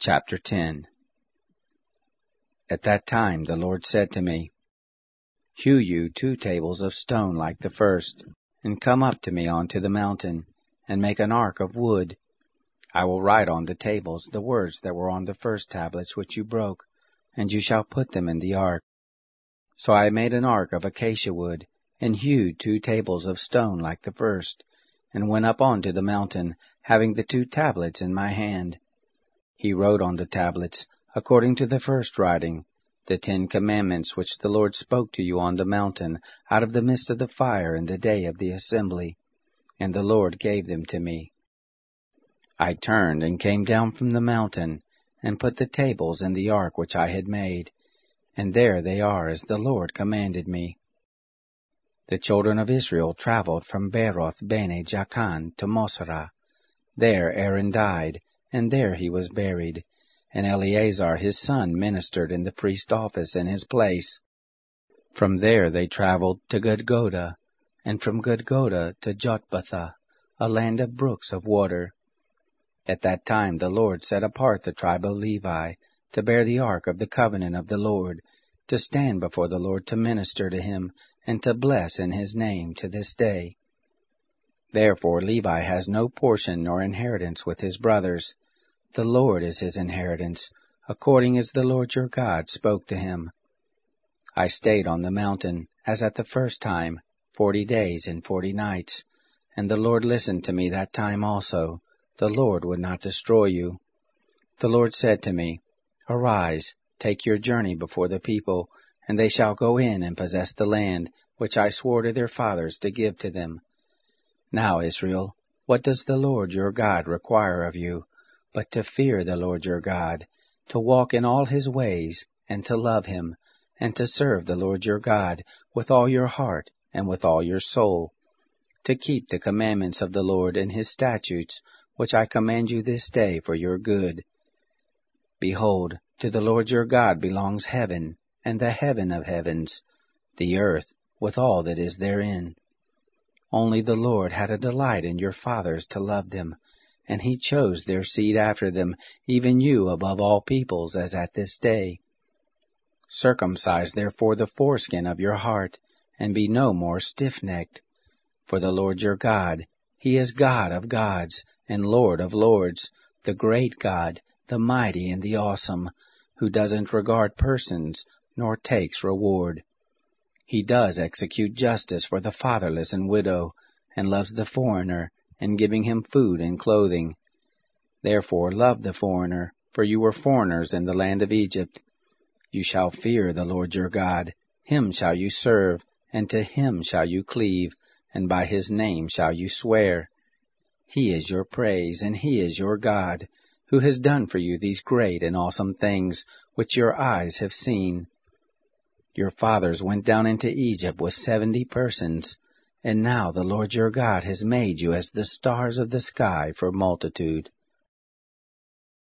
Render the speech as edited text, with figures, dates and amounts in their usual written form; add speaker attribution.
Speaker 1: Chapter 10. At that time the Lord said to me, Hew you 2 tables of stone like the first, and come up to me onto the mountain, and make an ark of wood. I will write on the tables the words that were on the first tablets which you broke, and you shall put them in the ark. So I made an ark of acacia wood, and hewed 2 tables of stone like the first, and went up onto the mountain, having the 2 tablets in my hand. He wrote on the tablets, according to the first writing, the 10 commandments which the Lord spoke to you on the mountain out of the midst of the fire in the day of the assembly, and the Lord gave them to me. I turned and came down from the mountain, and put the tables in the ark which I had made, and there they are as the Lord commanded me. The children of Israel traveled from Beroth Bene Jaakan to Mosera. There Aaron died, and there he was buried, and Eleazar his son ministered in the priest office in his place. From there they traveled to Gudgoda, and from Gudgoda to Jotbatha, a land of brooks of water. At that time the Lord set apart the tribe of Levi, to bear the ark of the covenant of the Lord, to stand before the Lord to minister to him, and to bless in his name to this day. Therefore Levi has no portion nor inheritance with his brothers. The Lord is his inheritance, according as the Lord your God spoke to him. I stayed on the mountain, as at the first time, 40 days and 40 nights, and the Lord listened to me that time also. The Lord would not destroy you. The Lord said to me, Arise, take your journey before the people, and they shall go in and possess the land, which I swore to their fathers to give to them. Now, Israel, what does the Lord your God require of you, but to fear the Lord your God, to walk in all his ways, and to love him, and to serve the Lord your God with all your heart and with all your soul, to keep the commandments of the Lord and his statutes, which I command you this day for your good. Behold, to the Lord your God belongs heaven, and the heaven of heavens, the earth, with all that is therein. Only the Lord had a delight in your fathers to love them, and he chose their seed after them, even you above all peoples, as at this day. Circumcise therefore the foreskin of your heart, and be no more stiff-necked. For the Lord your God, he is God of gods, and Lord of lords, the great God, the mighty and the awesome, who doesn't regard persons, nor takes reward. He does execute justice for the fatherless and widow, and loves the foreigner, and giving him food and clothing. Therefore love the foreigner, for you were foreigners in the land of Egypt. You shall fear the Lord your God, him shall you serve, and to him shall you cleave, and by his name shall you swear. He is your praise, and he is your God, who has done for you these great and awesome things, which your eyes have seen. Your fathers went down into Egypt with 70 persons, and now the Lord your God has made you as the stars of the sky for multitude.